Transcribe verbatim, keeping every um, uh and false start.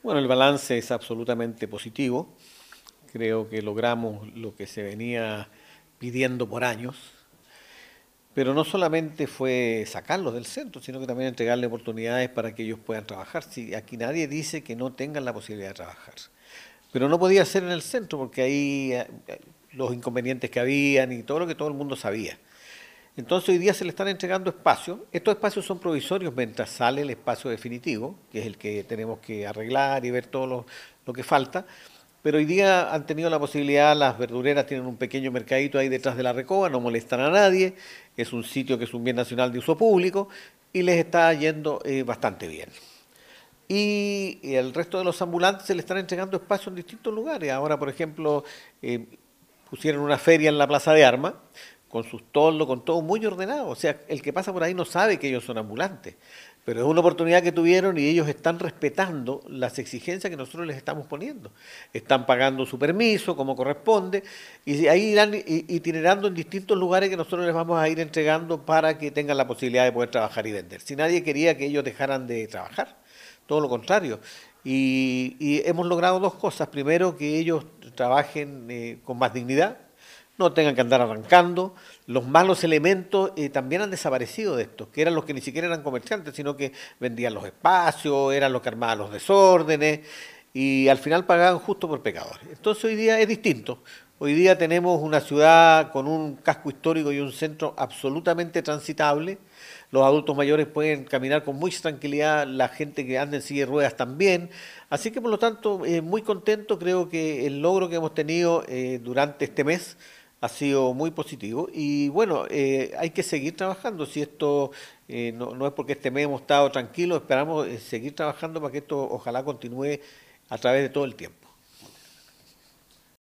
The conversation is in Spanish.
Bueno, el balance es absolutamente positivo. Creo que logramos lo que se venía pidiendo por años, pero no solamente fue sacarlos del centro, sino que también entregarle oportunidades para que ellos puedan trabajar. Si aquí nadie dice que no tengan la posibilidad de trabajar, pero no podía ser en el centro porque ahí eh, los inconvenientes que habían y todo lo que todo el mundo sabía. Entonces hoy día se le están entregando espacios. Estos espacios son provisorios mientras sale el espacio definitivo, que es el que tenemos que arreglar y ver todo lo, lo que falta. Pero hoy día han tenido la posibilidad, las verdureras tienen un pequeño mercadito ahí detrás de la Recoba, no molestan a nadie, es un sitio que es un bien nacional de uso público y les está yendo eh, bastante bien. Y el resto de los ambulantes se le están entregando espacios en distintos lugares. Ahora, por ejemplo, eh, pusieron una feria en la Plaza de Armas, con sus toldos, con todo muy ordenado. O sea, el que pasa por ahí no sabe que ellos son ambulantes, pero es una oportunidad que tuvieron y ellos están respetando las exigencias que nosotros les estamos poniendo. Están pagando su permiso como corresponde y ahí irán itinerando en distintos lugares que nosotros les vamos a ir entregando para que tengan la posibilidad de poder trabajar y vender. Si nadie quería que ellos dejaran de trabajar, todo lo contrario. Y, y hemos logrado dos cosas. Primero, que ellos trabajen eh, con más dignidad, no tengan que andar arrancando. Los malos elementos eh, también han desaparecido de estos, que eran los que ni siquiera eran comerciantes, sino que vendían los espacios, eran los que armaban los desórdenes y al final pagaban justo por pecadores. Entonces hoy día es distinto. Hoy día tenemos una ciudad con un casco histórico y un centro absolutamente transitable. Los adultos mayores pueden caminar con mucha tranquilidad, la gente que anda en silla de ruedas también. Así que por lo tanto, eh, muy contento, creo que el logro que hemos tenido eh, durante este mes ha sido muy positivo y bueno, eh, hay que seguir trabajando. Si esto eh, no, no es porque este mes hemos estado tranquilos, esperamos eh, seguir trabajando para que esto ojalá continúe a través de todo el tiempo.